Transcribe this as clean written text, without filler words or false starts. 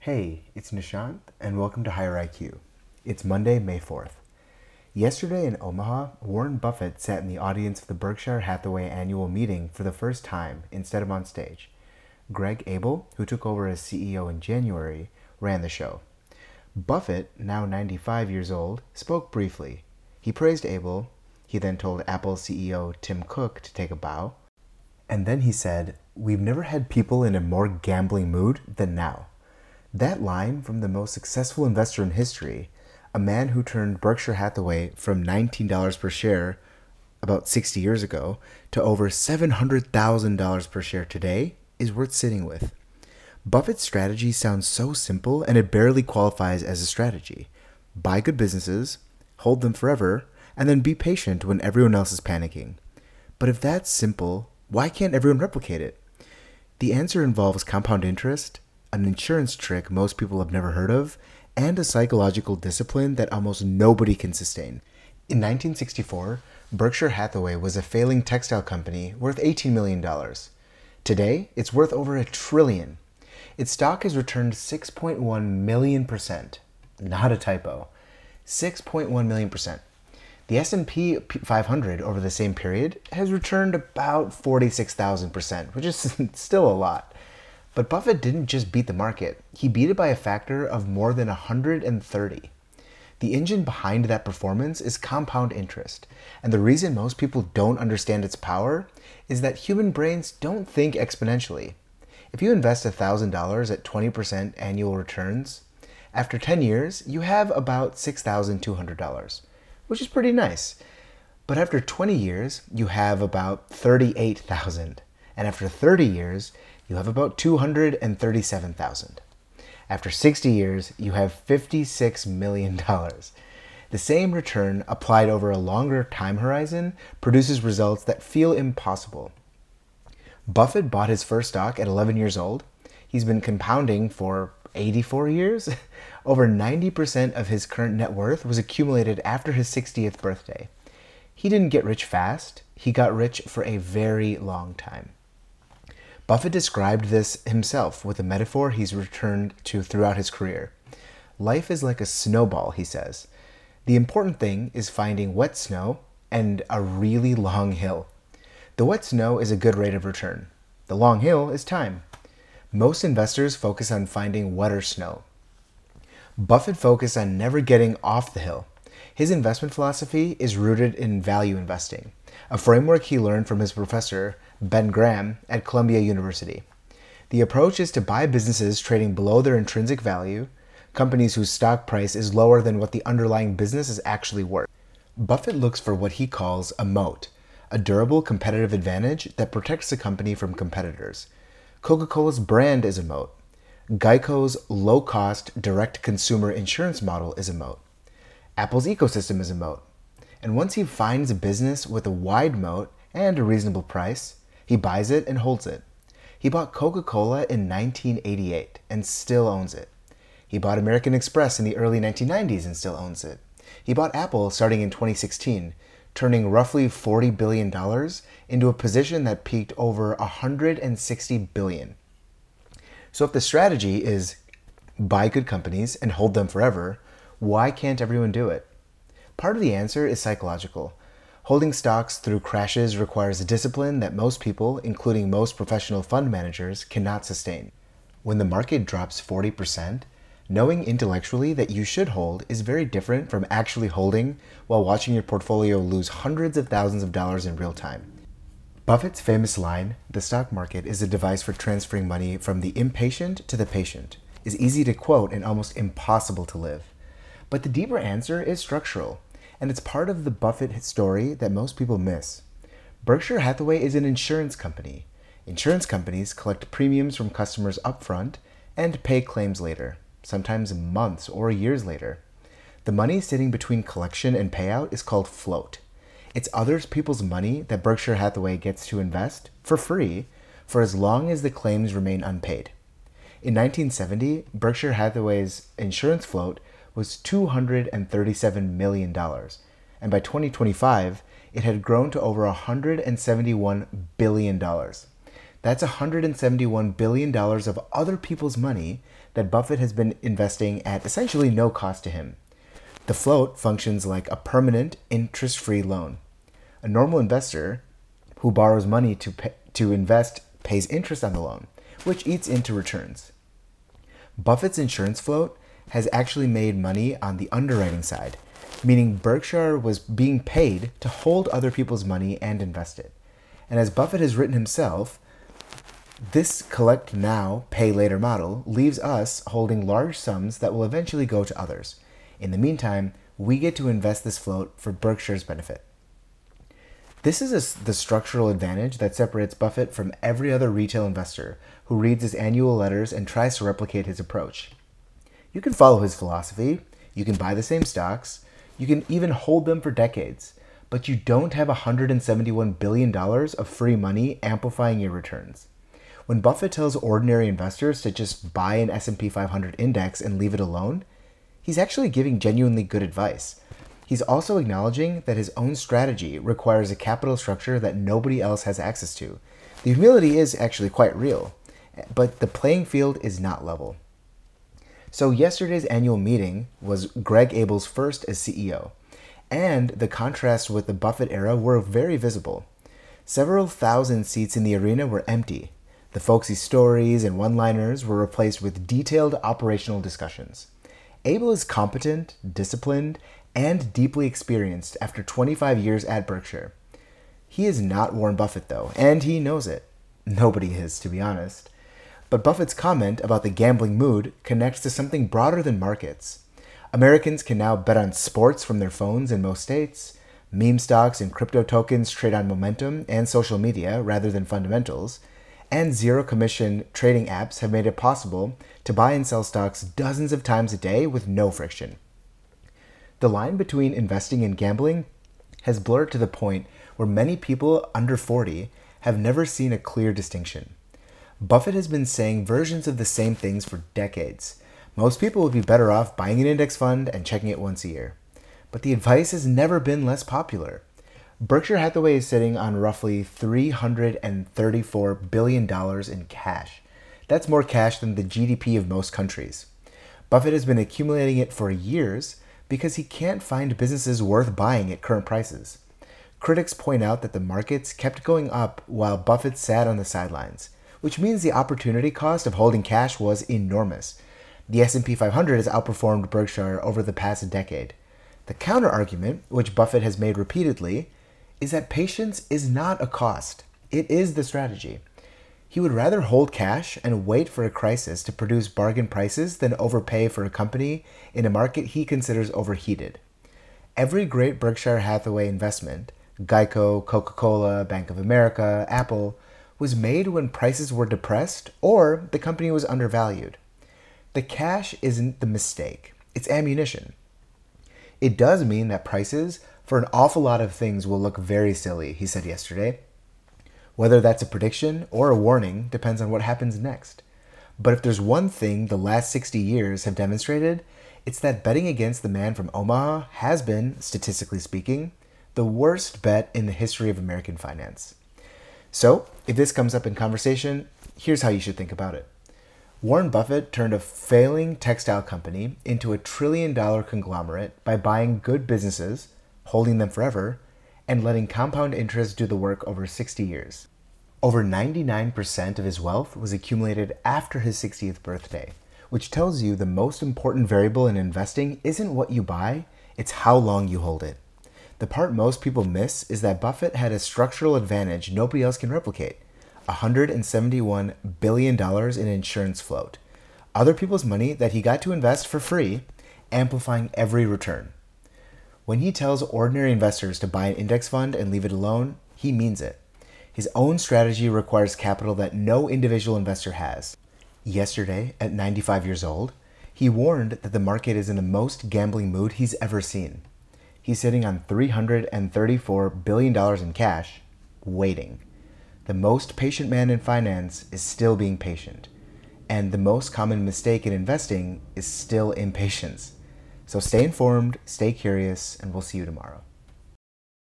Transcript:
Hey, it's Nishant, and welcome to Higher IQ. It's Monday, May 4th. Yesterday in Omaha, Warren Buffett sat in the audience of the Berkshire Hathaway annual meeting for the first time instead of on stage. Greg Abel, who took over as CEO in January, ran the show. Buffett, now 95 years old, spoke briefly. He praised Abel. He then told Apple CEO Tim Cook to take a bow. And then he said, "We've never had people in a more gambling mood than now." That line from the most successful investor in history, a man who turned Berkshire Hathaway from $19 per share about 60 years ago to over $700,000 per share today, is worth sitting with. Buffett's strategy sounds so simple and it barely qualifies as a strategy. Buy good businesses, hold them forever, and then be patient when everyone else is panicking. But if that's simple, why can't everyone replicate it? The answer involves compound interest, an insurance trick most people have never heard of, and a psychological discipline that almost nobody can sustain. In 1964, Berkshire Hathaway was a failing textile company worth $18 million. Today, it's worth over $1 trillion. Its stock has returned 6.1 million%. Not a typo. 6.1 million%. The S&P 500 over the same period has returned about 46,000%, which is still a lot. But Buffett didn't just beat the market, he beat it by a factor of more than 130. The engine behind that performance is compound interest, and the reason most people don't understand its power is that human brains don't think exponentially. If you invest $1,000 at 20% annual returns, after 10 years, you have about $6,200, which is pretty nice. But after 20 years, you have about $38,000, and after 30 years, you have about $237,000. After 60 years, you have $56 million. The same return applied over a longer time horizon produces results that feel impossible. Buffett bought his first stock at 11 years old. He's been compounding for 84 years. Over 90% of his current net worth was accumulated after his 60th birthday. He didn't get rich fast. He got rich for a very long time. Buffett described this himself with a metaphor he's returned to throughout his career. Life is like a snowball, he says. The important thing is finding wet snow and a really long hill. The wet snow is a good rate of return. The long hill is time. Most investors focus on finding wetter snow. Buffett focused on never getting off the hill. His investment philosophy is rooted in value investing, a framework he learned from his professor, Ben Graham, at Columbia University. The approach is to buy businesses trading below their intrinsic value, companies whose stock price is lower than what the underlying business is actually worth. Buffett looks for what he calls a moat, a durable competitive advantage that protects the company from competitors. Coca-Cola's brand is a moat. Geico's low-cost direct-to-consumer insurance model is a moat. Apple's ecosystem is a moat. And once he finds a business with a wide moat and a reasonable price, he buys it and holds it. He bought Coca-Cola in 1988 and still owns it. He bought American Express in the early 1990s and still owns it. He bought Apple starting in 2016, turning roughly $40 billion into a position that peaked over $160 billion. So if the strategy is buy good companies and hold them forever, why can't everyone do it? Part of the answer is psychological. Holding stocks through crashes requires a discipline that most people, including most professional fund managers, cannot sustain. When the market drops 40%, knowing intellectually that you should hold is very different from actually holding while watching your portfolio lose hundreds of thousands of dollars in real time. Buffett's famous line, "The stock market is a device for transferring money from the impatient to the patient," is easy to quote and almost impossible to live. But the deeper answer is structural, and it's part of the Buffett story that most people miss. Berkshire Hathaway is an insurance company. Insurance companies collect premiums from customers upfront and pay claims later, sometimes months or years later. The money sitting between collection and payout is called float. It's other people's money that Berkshire Hathaway gets to invest for free for as long as the claims remain unpaid. In 1970, Berkshire Hathaway's insurance float was $237 million, and by 2025, it had grown to over $171 billion. That's $171 billion of other people's money that Buffett has been investing at essentially no cost to him. The float functions like a permanent interest-free loan. A normal investor who borrows money to invest pays interest on the loan, which eats into returns. Buffett's insurance float has actually made money on the underwriting side, meaning Berkshire was being paid to hold other people's money and invest it. And as Buffett has written himself, this collect now, pay later model leaves us holding large sums that will eventually go to others. In the meantime, we get to invest this float for Berkshire's benefit. This is the structural advantage that separates Buffett from every other retail investor who reads his annual letters and tries to replicate his approach. You can follow his philosophy, you can buy the same stocks, you can even hold them for decades, but you don't have $171 billion of free money amplifying your returns. When Buffett tells ordinary investors to just buy an S&P 500 index and leave it alone, he's actually giving genuinely good advice. He's also acknowledging that his own strategy requires a capital structure that nobody else has access to. The humility is actually quite real, but the playing field is not level. So yesterday's annual meeting was Greg Abel's first as CEO, and the contrasts with the Buffett era were very visible. Several thousand seats in the arena were empty. The folksy stories and one-liners were replaced with detailed operational discussions. Abel is competent, disciplined, and deeply experienced after 25 years at Berkshire. He is not Warren Buffett, though, and he knows it. Nobody is, to be honest. But Buffett's comment about the gambling mood connects to something broader than markets. Americans can now bet on sports from their phones in most states. Meme stocks and crypto tokens trade on momentum and social media rather than fundamentals. And zero-commission trading apps have made it possible to buy and sell stocks dozens of times a day with no friction. The line between investing and gambling has blurred to the point where many people under 40 have never seen a clear distinction. Buffett has been saying versions of the same things for decades. Most people would be better off buying an index fund and checking it once a year. But the advice has never been less popular. Berkshire Hathaway is sitting on roughly $334 billion in cash. That's more cash than the GDP of most countries. Buffett has been accumulating it for years because he can't find businesses worth buying at current prices. Critics point out that the markets kept going up while Buffett sat on the sidelines, which means the opportunity cost of holding cash was enormous. The S&P 500 has outperformed Berkshire over the past decade. The counter-argument, which Buffett has made repeatedly, is that patience is not a cost. It is the strategy. He would rather hold cash and wait for a crisis to produce bargain prices than overpay for a company in a market he considers overheated. Every great Berkshire Hathaway investment, Geico, Coca-Cola, Bank of America, Apple, was made when prices were depressed or the company was undervalued. The cash isn't the mistake. It's ammunition. It does mean that prices for an awful lot of things will look very silly, he said yesterday. Whether that's a prediction or a warning depends on what happens next. But if there's one thing the last 60 years have demonstrated, it's that betting against the man from Omaha has been, statistically speaking, the worst bet in the history of American finance. So, if this comes up in conversation, here's how you should think about it. Warren Buffett turned a failing textile company into a $1 trillion conglomerate by buying good businesses, holding them forever, and letting compound interest do the work over 60 years. Over 99% of his wealth was accumulated after his 60th birthday, which tells you the most important variable in investing isn't what you buy, it's how long you hold it. The part most people miss is that Buffett had a structural advantage nobody else can replicate. $171 billion in insurance float. Other people's money that he got to invest for free, amplifying every return. When he tells ordinary investors to buy an index fund and leave it alone, he means it. His own strategy requires capital that no individual investor has. Yesterday, at 95 years old, he warned that the market is in the most gambling mood he's ever seen. He's sitting on $334 billion in cash, waiting. The most patient man in finance is still being patient. And the most common mistake in investing is still impatience. So stay informed, stay curious, and we'll see you tomorrow.